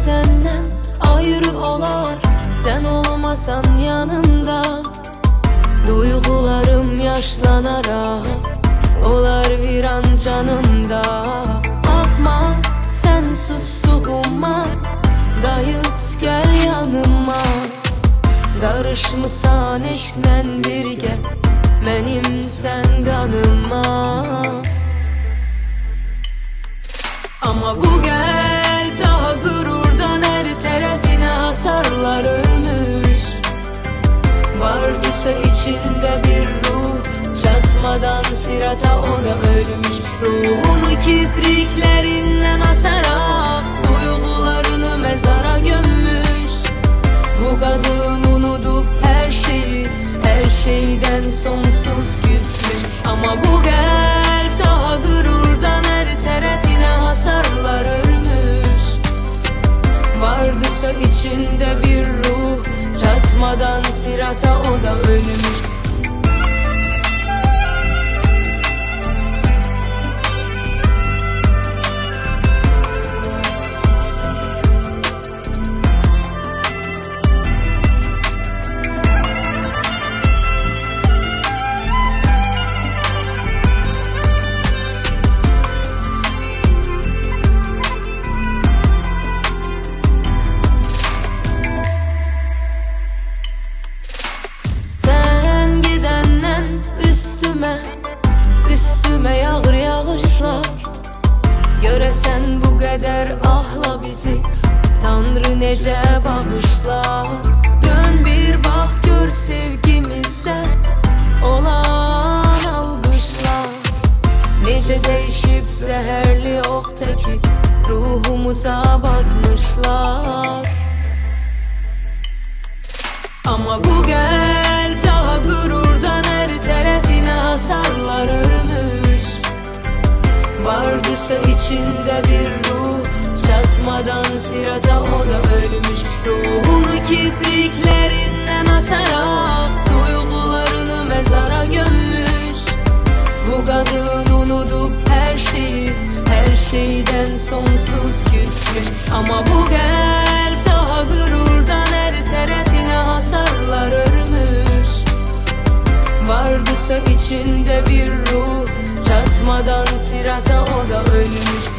bedenden ayrı olar. Sen olmasan yanımda duygularım yaşlanarak olar viran canımda. Bakma sen sustuğuma, dayıt gel yanıma. Karışmısan eşklə birgə mənim səndanıma. Ama bu qəlb daha qürurdan hər tərəfinə hasarlar örmüş. Vardısa içində bir ruh, çatmadan sirata o da ölmüş. Ruhunu kipriklərindən asarak duygularını mezara gömmüş. Bu kadın unutup her şeyi, her şeyden sonsuz küsmüş. Ama bu kalp daha gururdan her tarafına hasarlar örmüş. Vardısa içinde bir ruh, çatmadan sirata o da ölmüş. Üstüme yağır yağışlar. Göresen bu kadar ahla bizi Tanrı necə bağışlar. Dön bir bak gör sevgimize olan algışlar. Necə değişip zəhərli ox teki ruhumuza batmışlar. Ama bu kalp daha gururdan her tarafına hasarlar örmüş. Vardısa içinde bir ruh, çatmadan sirata o da ölmüş. Ruhunu kipriklerinden asarak duygularını mezara gömmüş. Bu kadın unutup her şeyi, her şeyden sonsuz küsmüş. Ama bu kalp daha gururdan her tarafına hasarlar örmüş. Vardısa içinde bir ruh, çatmadan sirata o da ölmüş.